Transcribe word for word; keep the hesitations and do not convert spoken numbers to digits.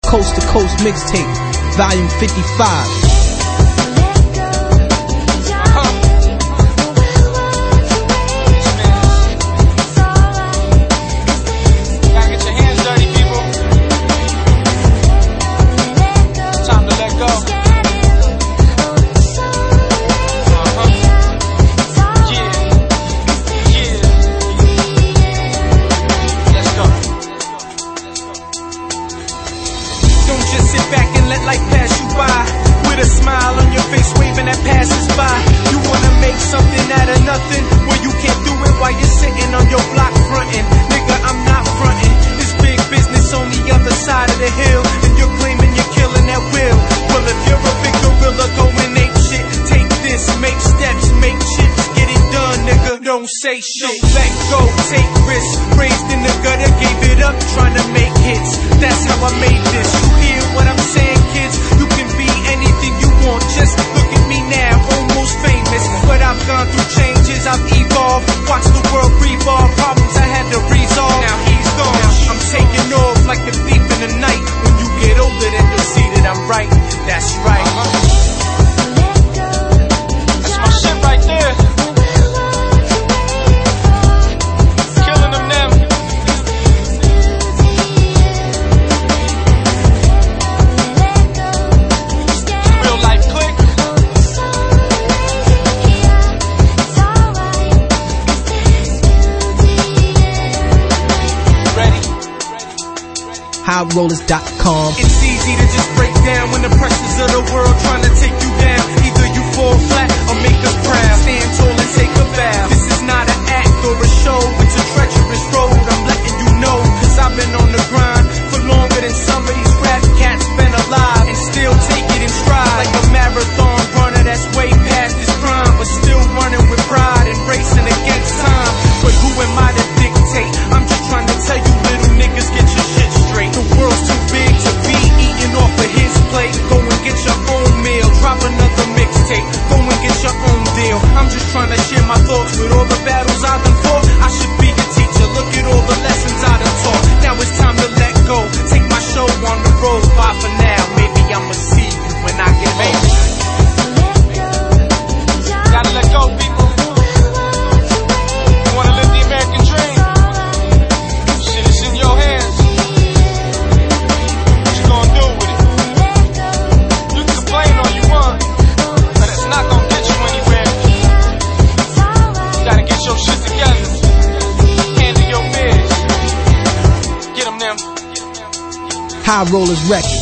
Coast to Coast Mixtape, Volume fifty-five. Life pass you by with a smile on your face, waving at passers by. You wanna make something out of nothing? Well, you can't do it while you're sitting on your block frontin'. Nigga, I'm not frontin'. It's big business on the other side of the hill, and you're claiming you're killing that will. Well, if you're a big gorilla going ape shit, take this, make steps, make chips, get it done, nigga. Don't say shit. Let go, take risks. Raised in the gutter, gave it up, trying to make hits. That's how I made this. You hear what I'm saying? You can be anything you want, just look at me now, almost famous. But I've gone through changes, I've evolved. Watch the world revolve, problems I had to resolve. Now he's gone, I'm taking off like the thief in the night. When you get older, then you'll see that I'm right. That's right. That's my shit right there. Killing them now. high rollers dot com. It's easy to just break down when the pressures of the world trying to take you down. Either you fall flat or make us proud. Stand tall and take a bow. This is not an act or a show, it's a treacherous road. I'm letting you know, cause I've been on the grind for longer than some of these rap cats been alive. And still take it in stride, like a marathon runner that's way past his prime, but still running with pride and racing against time. But who am I to dictate? I'm just trying to tell you little niggas, get your shit straight. The world's too big to be eating off of his plate. Go and get your own meal, drop another mixtape. Go and get your own deal. I'm just trying to share my thoughts with all the battles I done fought. I should be a teacher, look at all the lessons I done taught. Now it's time to let go, take my show on the road. Bye for now, maybe I'ma see you when I get home. Gotta let go, people. You wanna live the American dream? Shit is in your hands. What you gonna do with it? You can complain all you want, but it's not gonna get you anywhere. You gotta get your shit together. Handle your biz. Get them them. High Rollers Records.